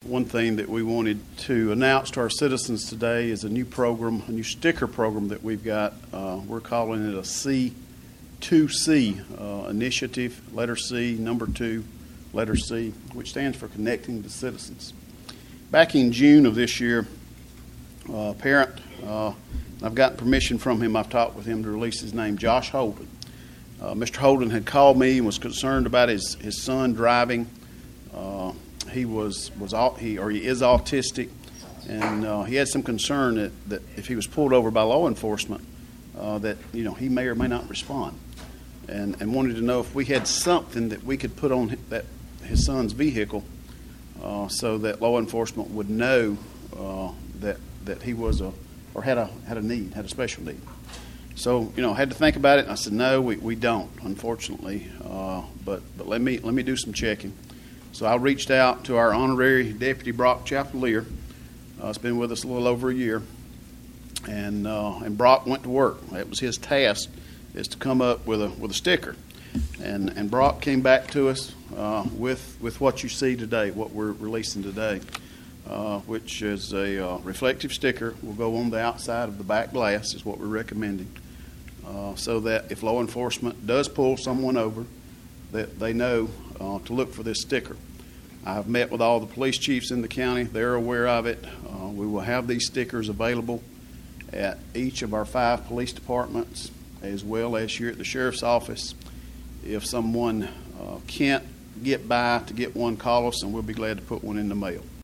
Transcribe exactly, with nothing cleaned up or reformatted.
one thing that we wanted to announce to our citizens today is a new program, a new sticker program that we've got. Uh, we're calling it a C two C uh, initiative, letter C, number two, letter C, which stands for Connecting the Citizens. Back in June of this year, uh, a parent, uh, I've gotten permission from him, I've talked with him to release his name, Josh Holden. Uh, Mister Holden had called me and was concerned about his, his son driving. Uh, he was, was he or he is autistic, and uh, he had some concern that, that if he was pulled over by law enforcement, uh, that you know he may or may not respond, and and wanted to know if we had something that we could put on that his son's vehicle, uh, so that law enforcement would know uh, that that he was a or had a had a need, had a special need. So you know, I had to think about it, and I said, no, we, we don't, unfortunately. Uh, but but let me let me do some checking. So I reached out to our honorary deputy, Brock Chapelier. Uh, it's been with us a little over a year, and uh, and Brock went to work. It was his task is to come up with a with a sticker, and and Brock came back to us uh, with with what you see today, what we're releasing today, uh, which is a uh, reflective sticker. Will go on the outside of the back glass, is what we're recommending, uh, so that if law enforcement does pull someone over, that they know uh, to look for this sticker. I've met with all the police chiefs in the county. They're aware of it. Uh, we will have these stickers available at each of our five police departments, as well as here at the sheriff's office. If someone uh, can't get by to get one, call us, and we'll be glad to put one in the mail.